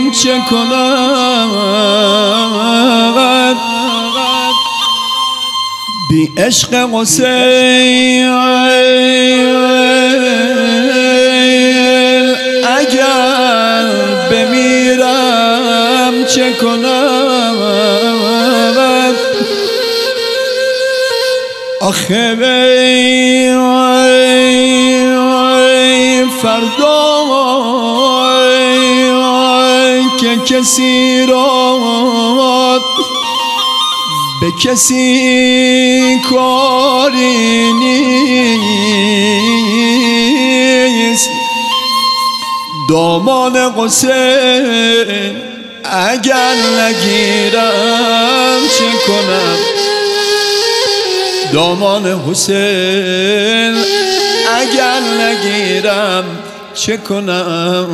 چه کنم بی عشق حسین اگر بمیرم چه کنم آخه فردا که کسی را به کسی کاری نیست دامان حسین اگر نگیرم چه کنم دامان حسین اگر نگیرم چه کنم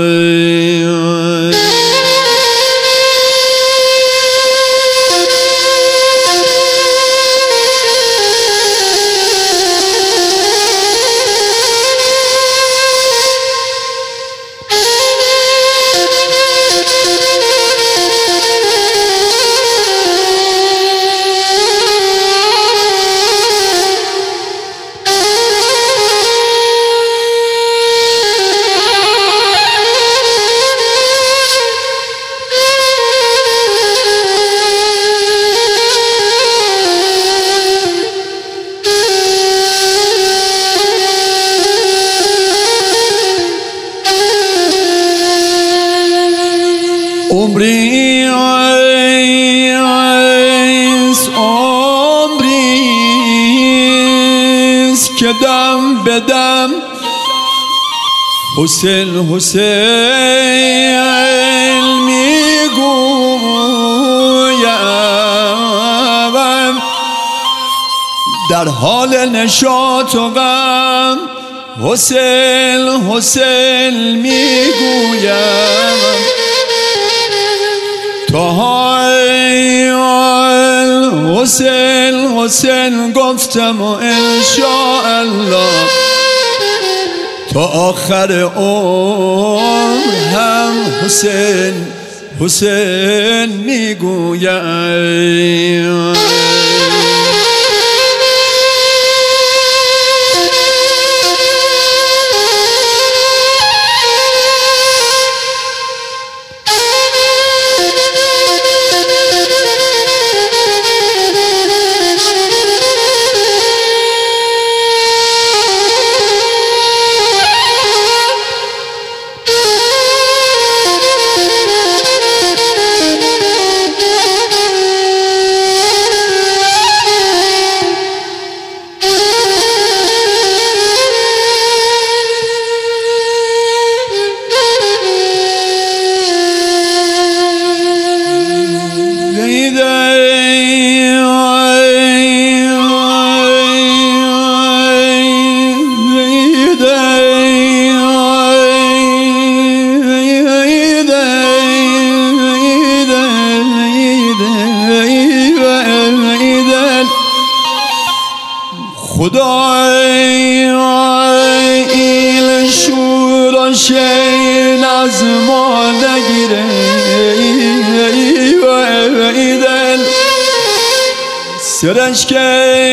عمریست که دم به دم حسین حسین میگویم در حال نشاط و غم حسین حسین میگویم تا حسین حسین گفتم و انشاءالله تا آخر عمر هم حسین حسین میگویم خدای این شور و شین از ما نگیره دل سرش که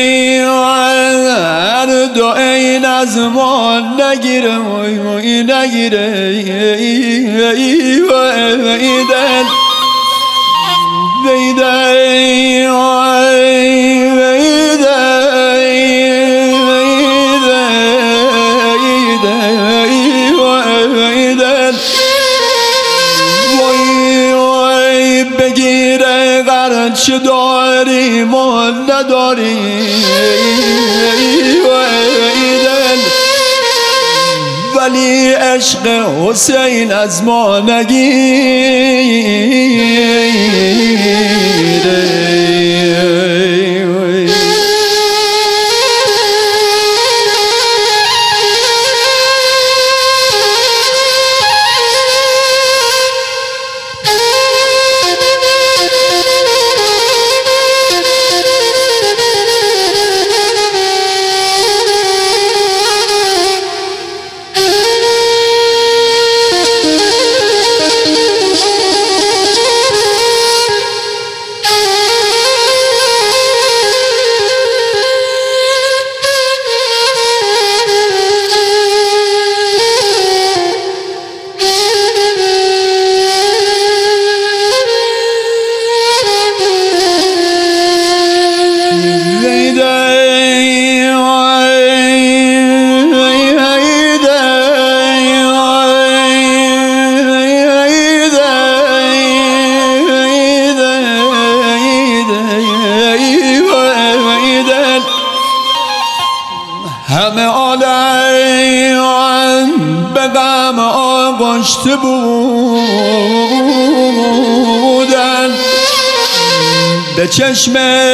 هر دو این از ما نگیره نگیره دل بگیره چه داریم و نداریم ولی عشق حسین از ما نگیره مشته بودن، به چشم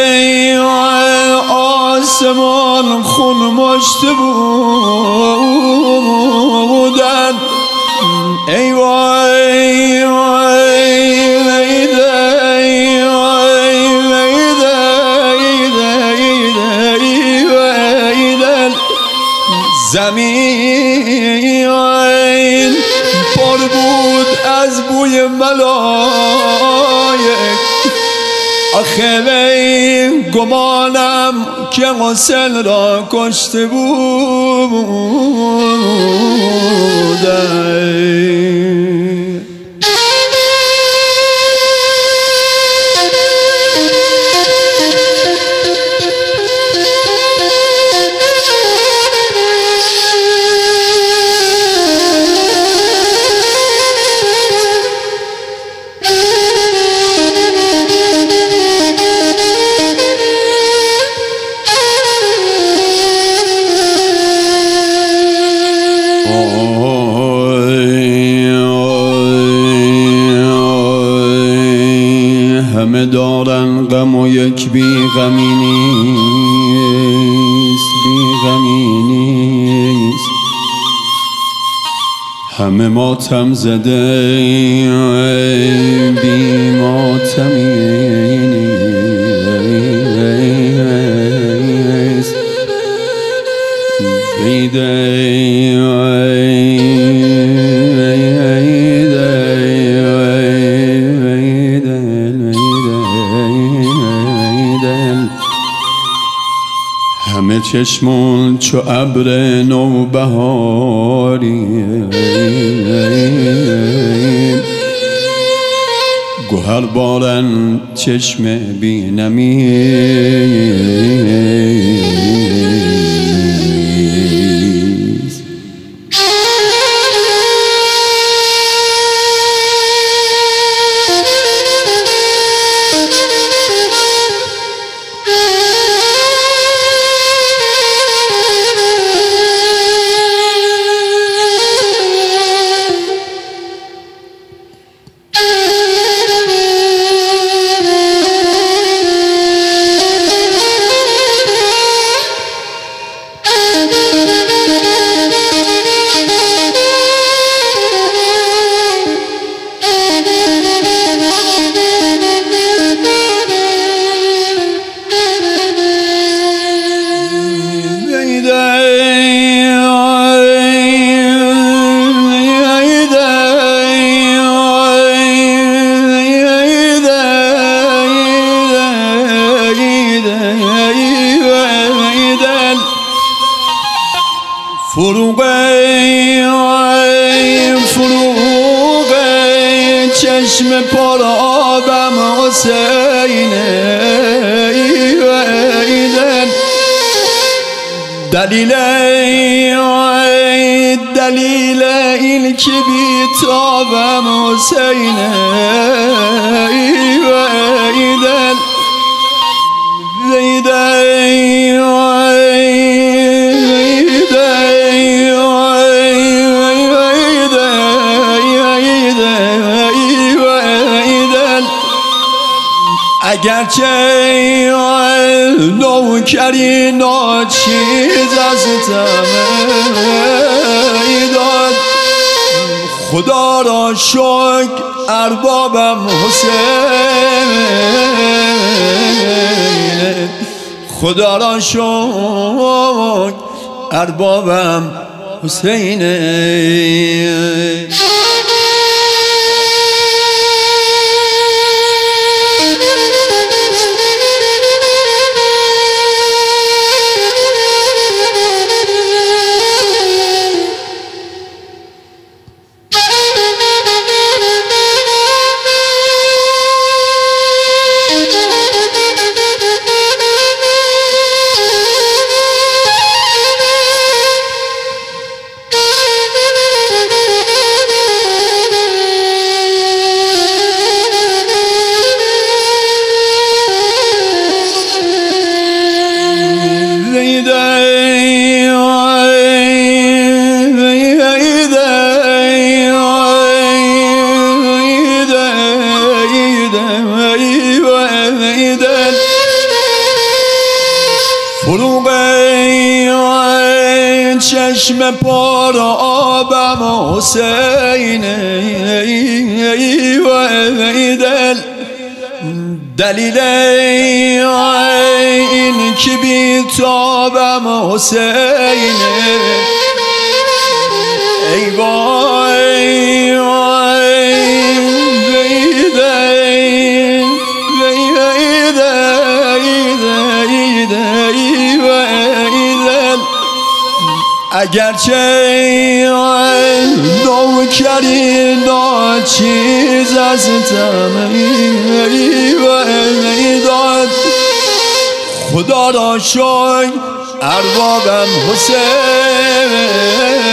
آسمان خون مشته بودن. ای وای زمین پر بود از بوی ملائک. آخه گمانم که حسین را کشته بودن. همه دارن غم و یک بی غمی نیست، بی غمی نیست. همه ماتم زده بی ماتمی نیست. همه چشمون چو ابر نوبهاری، گوهر بارن چشم بینمی. فروغه چشم پر آبم حسینه. دلیل این که بیتابم حسینه. اگرچه نوکری ناچیز از داد، خدا را شکر اربابم حسین. خدا را شکر اربابم حسینه. چشم پر آبم حسین و دل دلیل این که بیتابم حسین ای وای اگرچه نوکری ناچیز از تمنی و داد خدا را شکر اربابم حسین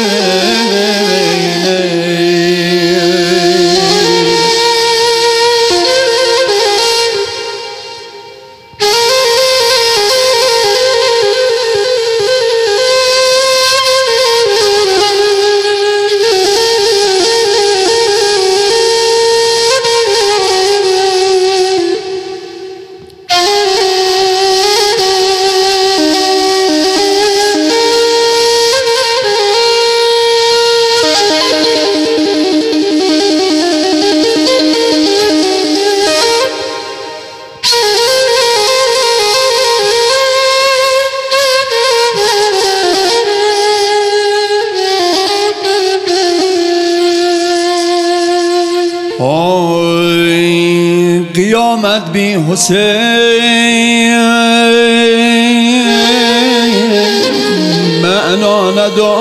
قیامت بی حسین معنا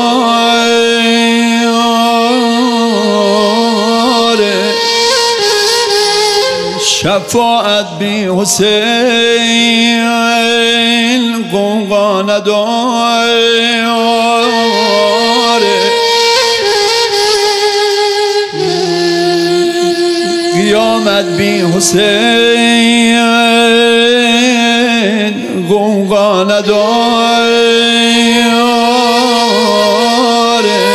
نداره شفاعت بی حسین غوغا نداره قیامت بی حسین غوغا نداره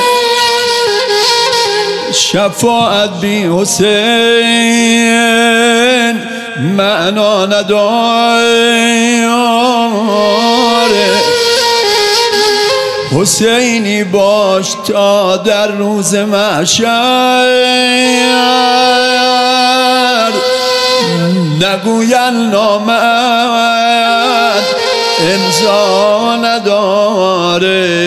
شفاعت بی حسین معنا نداره حسینی باش تا در روز محشر نگوین نامت امضا نداره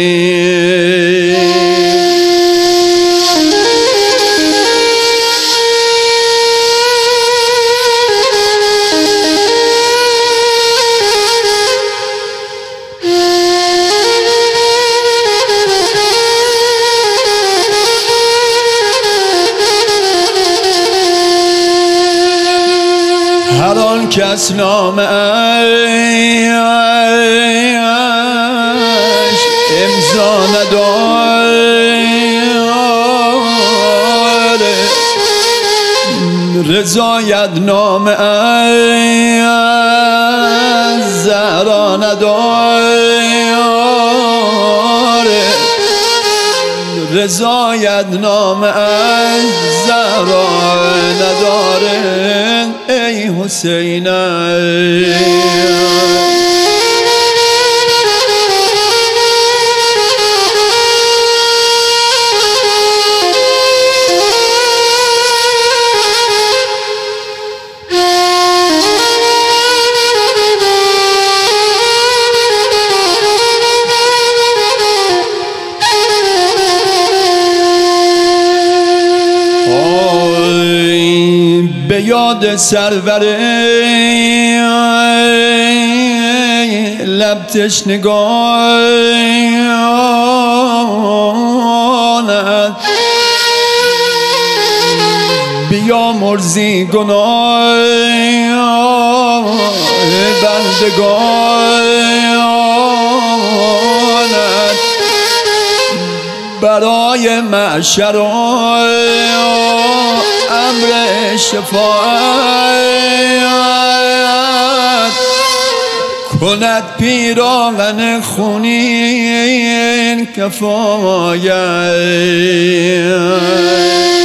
هر آن کس نامش امضا نداره رضایت نامه از زهرا نداره رضایت نامه از زهرا نداره ای حسین به یاد سرور لب تشنگانت بیا مرزی گناه بندگانت برای محشر امر شفاعت کند پیراهن خونین کفایت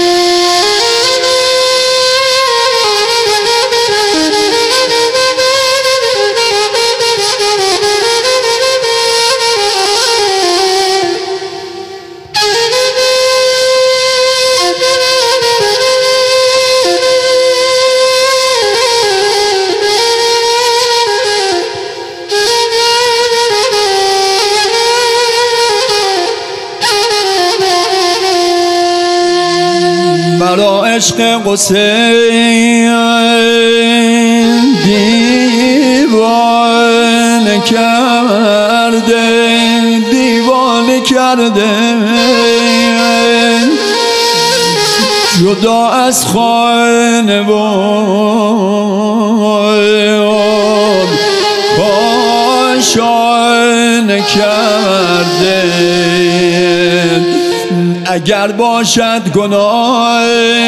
خدا عشق حسین دیوانه کرده دیوانه کرده جدا از خانواد کاشانه کرده اگر باشد گناه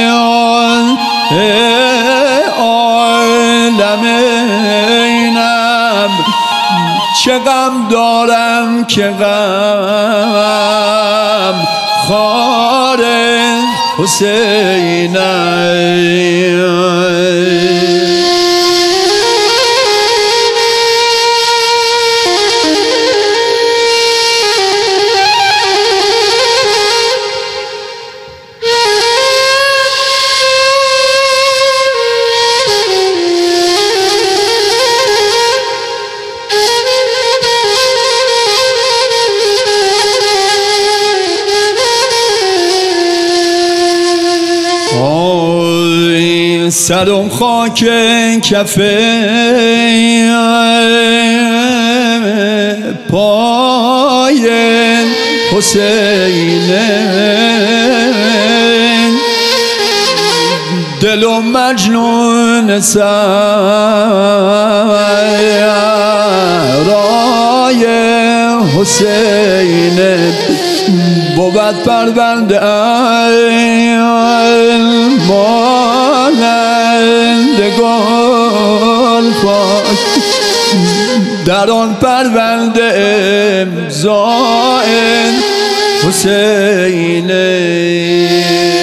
عالم اینم چه غم دارم که غم خار حسینم. سرم خاک کف پای حسینه دلم مجنون سرای حسینه بود پرونده مانند گل پاک در آن پرونده امضای حسینه.